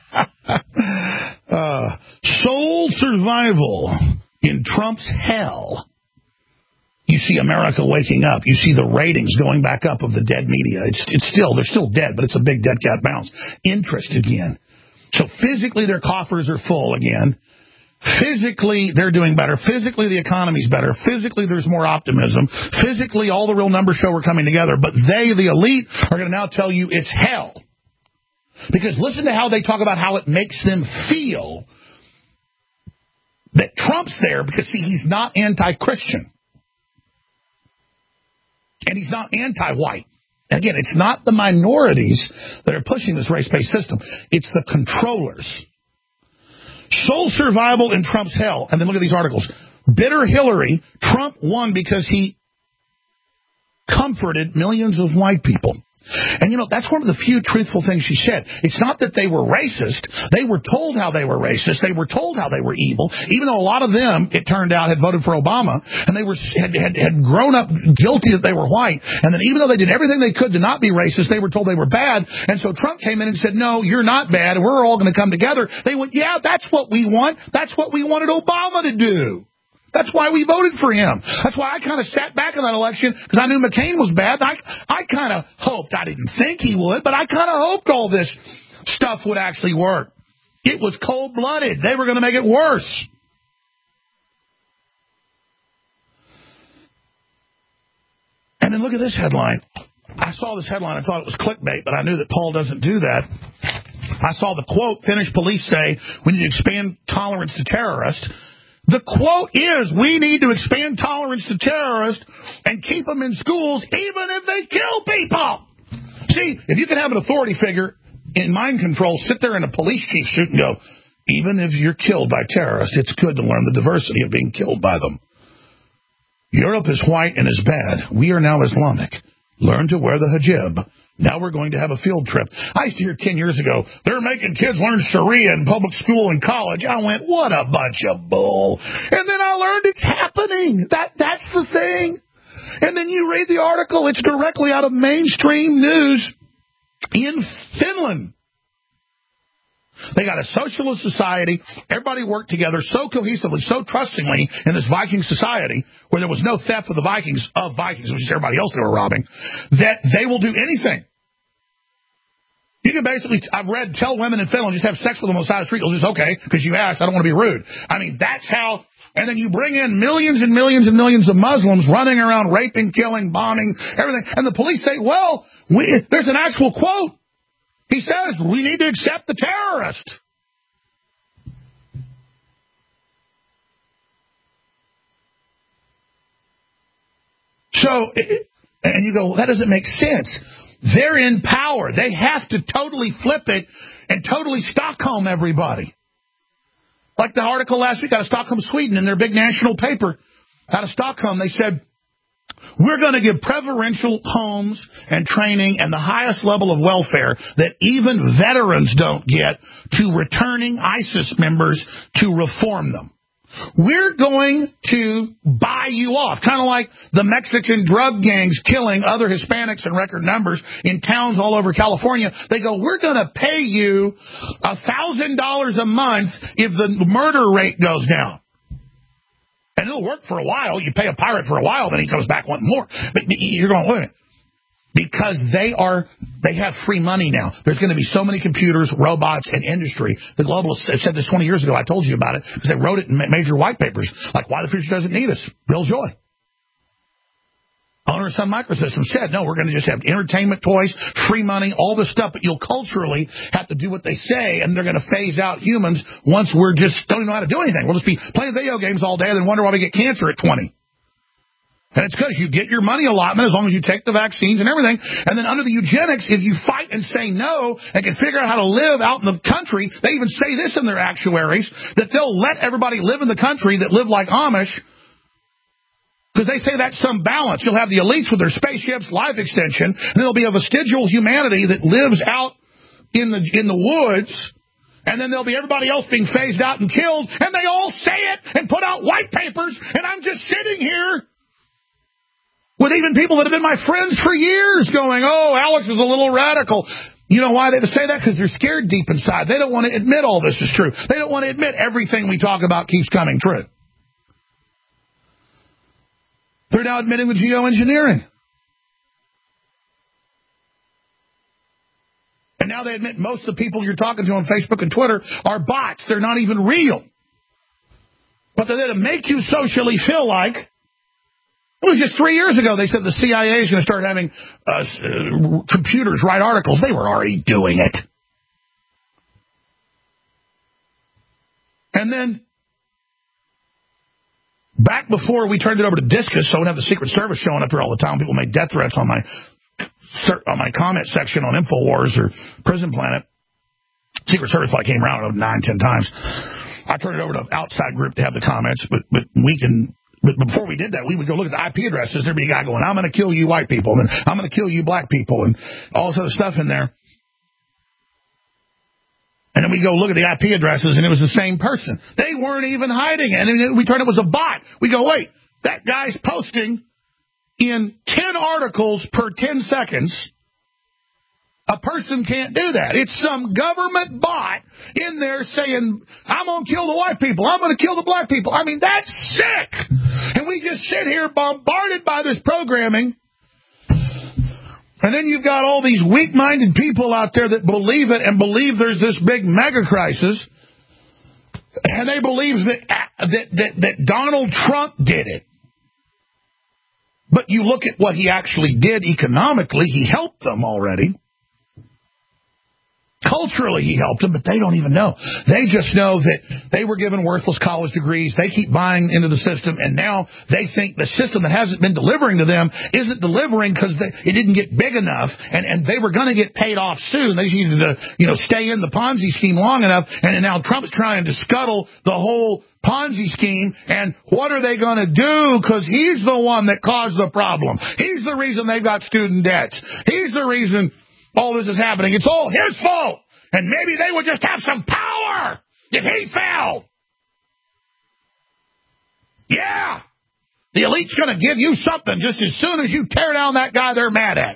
Soul survival in Trump's hell. You see America waking up. You see the ratings going back up of the dead media. They're still dead, but it's a big dead cat bounce. Interest again. So physically their coffers are full again. Physically they're doing better. Physically the economy's better. Physically there's more optimism. Physically all the real numbers show we're coming together. But they, the elite, are going to now tell you it's hell. Because listen to how they talk about how it makes them feel that Trump's there because, see, he's not anti-Christian. And he's not anti-white. Again, it's not the minorities that are pushing this race-based system. It's the controllers. Soul survival in Trump's hell. And then look at these articles. Bitter Hillary, Trump won because he comforted millions of white people. And, that's one of the few truthful things she said. It's not that they were racist. They were told how they were racist. They were told how they were evil, even though a lot of them, it turned out, had voted for Obama, and they had grown up guilty that they were white. And then even though they did everything they could to not be racist, they were told they were bad. And so Trump came in and said, no, you're not bad, and we're all going to come together. They went, yeah, that's what we want. That's what we wanted Obama to do. That's why we voted for him. That's why I kind of sat back in that election, because I knew McCain was bad. I kind of hoped, I didn't think he would, but I kind of hoped all this stuff would actually work. It was cold-blooded. They were going to make it worse. And then look at this headline. I saw this headline. I thought it was clickbait, but I knew that Paul doesn't do that. I saw the quote, Finnish police say, we need to expand tolerance to terrorists. The quote is, we need to expand tolerance to terrorists and keep them in schools even if they kill people. See, if you can have an authority figure in mind control sit there in a police chief suit and go, even if you're killed by terrorists, it's good to learn the diversity of being killed by them. Europe is white and is bad. We are now Islamic. learn to wear the hijab. Now we're going to have a field trip. I used to hear 10 years ago, they're making kids learn Sharia in public school and college. I went, what a bunch of bull. And then I learned it's happening. That's the thing. And then you read the article. It's directly out of mainstream news in Finland. They got a socialist society. Everybody worked together so cohesively, so trustingly in this Viking society where there was no theft of the Vikings, which is everybody else they were robbing, that they will do anything. You can basically, I've read, tell women in Finland, just have sex with them on the side of the street. They'll just, okay, because you asked, I don't want to be rude. I mean, that's how, and then you bring in millions and millions and millions of Muslims running around raping, killing, bombing, everything. And the police say, well, there's an actual quote. He says, we need to accept the terrorist. So, and you go, well, that doesn't make sense. They're in power. They have to totally flip it and totally Stockholm everybody. Like the article last week out of Stockholm, Sweden, in their big national paper out of Stockholm, they said, we're going to give preferential homes and training and the highest level of welfare that even veterans don't get to returning ISIS members to reform them. We're going to buy you off, kind of like the Mexican drug gangs killing other Hispanics in record numbers in towns all over California. They go, we're going to pay you $1,000 a month if the murder rate goes down. And it'll work for a while. You pay a pirate for a while, then he comes back wanting more. But you're going, wait a minute. Because they have free money now. There's going to be so many computers, robots, and industry. The globalists said this 20 years ago. I told you about it because they wrote it in major white papers, like Why the Future Doesn't Need Us. Bill Joy. Owner of Sun Microsystems said, no, we're going to just have entertainment, toys, free money, all this stuff, but you'll culturally have to do what they say, and they're going to phase out humans once we're just don't even know how to do anything. We'll just be playing video games all day and then wonder why we get cancer at 20. And it's because you get your money allotment as long as you take the vaccines and everything. And then under the eugenics, if you fight and say no and can figure out how to live out in the country, they even say this in their actuaries, that they'll let everybody live in the country that live like Amish, because they say that's some balance. You'll have the elites with their spaceships, life extension, and there'll be a vestigial humanity that lives out in the woods, and then there'll be everybody else being phased out and killed, and they all say it and put out white papers, and I'm just sitting here with even people that have been my friends for years going, oh, Alex is a little radical. You know why they say that? Because they're scared deep inside. They don't want to admit all this is true. They don't want to admit everything we talk about keeps coming true. They're now admitting the geoengineering. And now they admit most of the people you're talking to on Facebook and Twitter are bots. They're not even real. But they're there to make you socially feel like. It was just 3 years ago they said the CIA is going to start having computers write articles. They were already doing it. And then, back before we turned it over to Discus, so I would have the Secret Service showing up here all the time. People made death threats on my comment section on InfoWars or Prison Planet. Secret Service probably came around 9-10 times. I turned it over to an outside group to have the comments, but before we did that, we would go look at the IP addresses. There'd be a guy going, I'm going to kill you white people, and I'm going to kill you black people, and all this other stuff in there. And then we go look at the IP addresses, and it was the same person. They weren't even hiding it. And we turned it was a bot. We go, wait, that guy's posting in 10 articles per 10 seconds. A person can't do that. It's some government bot in there saying, I'm going to kill the white people. I'm going to kill the black people. I mean, that's sick. And we just sit here bombarded by this programming. And then you've got all these weak-minded people out there that believe it and believe there's this big mega crisis. And they believe that Donald Trump did it. But you look at what he actually did economically. He helped them already. Culturally, he helped them, but they don't even know. They just know that they were given worthless college degrees. They keep buying into the system, and now they think the system that hasn't been delivering to them isn't delivering because it didn't get big enough, and they were going to get paid off soon. They just needed to, stay in the Ponzi scheme long enough, and now Trump's trying to scuttle the whole Ponzi scheme, and what are they going to do? Because he's the one that caused the problem. He's the reason they've got student debts. He's the reason all this is happening. It's all his fault. And maybe they would just have some power if he fell. Yeah. The elite's going to give you something just as soon as you tear down that guy they're mad at.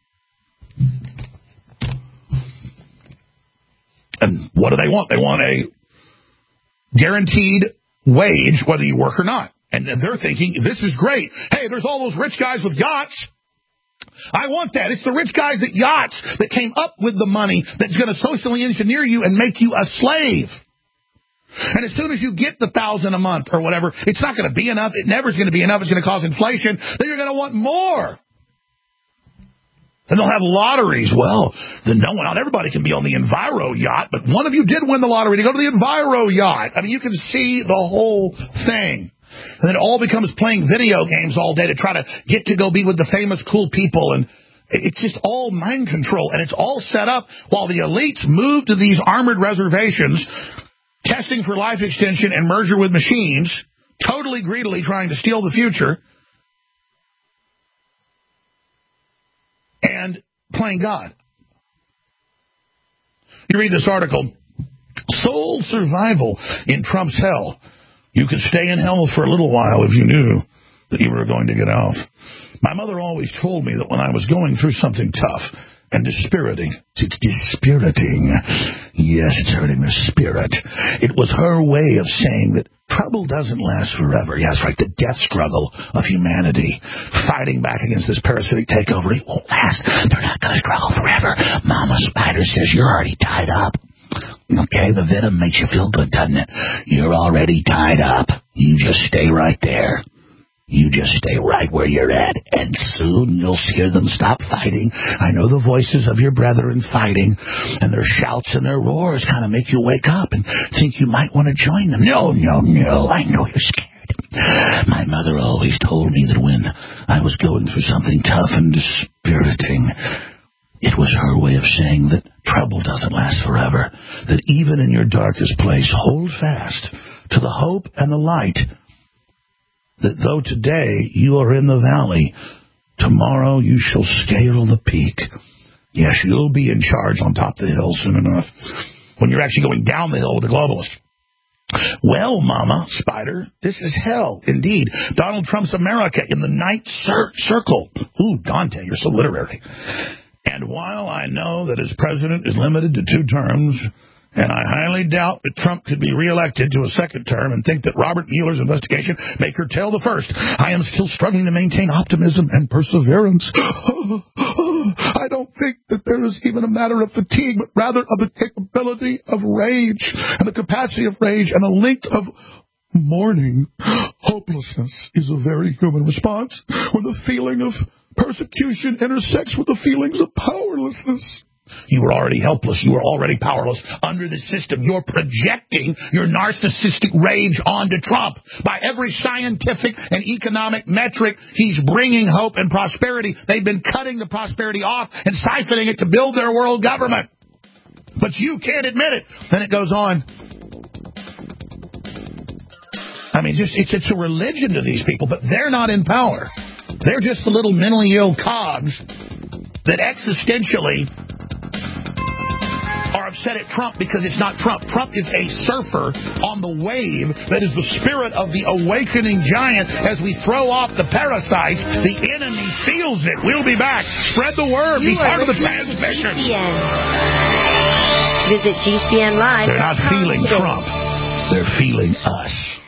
And what do they want? They want a guaranteed wage, whether you work or not. And they're thinking, this is great. Hey, there's all those rich guys with yachts. I want that. It's the rich guys that yachts that came up with the money that's going to socially engineer you and make you a slave. And as soon as you get the $1,000 a month or whatever, it's not going to be enough. It never is going to be enough. It's going to cause inflation. Then you're going to want more. And they'll have lotteries. Well, then not everybody can be on the Enviro yacht, but one of you did win the lottery to go to the Enviro yacht. I mean, you can see the whole thing. And then it all becomes playing video games all day to try to get to go be with the famous, cool people. And it's just all mind control. And it's all set up while the elites move to these armored reservations, testing for life extension and merger with machines, totally greedily trying to steal the future, and playing God. You read this article, Soul Survival in Trump's Hell. You could stay in hell for a little while if you knew that you were going to get out. My mother always told me that when I was going through something tough and dispiriting, it's dispiriting. Yes, it's hurting their spirit. It was her way of saying that trouble doesn't last forever. Yes, right, the death struggle of humanity, fighting back against this parasitic takeover. It won't last. They're not going to struggle forever. Mama Spider says you're already tied up. Okay, the venom makes you feel good, doesn't it? You're already tied up. You just stay right there. You just stay right where you're at, and soon you'll hear them stop fighting. I know the voices of your brethren fighting, and their shouts and their roars kind of make you wake up and think you might want to join them. No, I know you're scared. My mother always told me that when I was going through something tough and dispiriting, it was her way of saying that trouble doesn't last forever, that even in your darkest place, hold fast to the hope and the light, that though today you are in the valley, tomorrow you shall scale the peak. Yes, you'll be in charge on top of the hill soon enough, when you're actually going down the hill with the globalists. Well, Mama Spider, this is hell, indeed. Donald Trump's America in the ninth circle. Ooh, Dante, you're so literary. And while I know that as president is limited to 2 terms, and I highly doubt that Trump could be reelected to a second term and think that Robert Mueller's investigation may curtail the first, I am still struggling to maintain optimism and perseverance. I don't think that there is even a matter of fatigue, but rather of the capability of rage, and the capacity of rage, and a length of mourning. Hopelessness is a very human response when the feeling of persecution intersects with the feelings of powerlessness. You were already helpless. You were already powerless under the system. You're projecting your narcissistic rage onto Trump. By every scientific and economic metric, he's bringing hope and prosperity. They've been cutting the prosperity off and siphoning it to build their world government. But you can't admit it. Then it goes on. I mean, it's a religion to these people, but they're not in power. They're just the little mentally ill cogs that existentially are upset at Trump because it's not Trump. Trump is a surfer on the wave that is the spirit of the awakening giant. As we throw off the parasites, the enemy feels it. We'll be back. Spread the word. Be part of the transmission. Visit GCN Live. They're not feeling Trump. They're feeling us.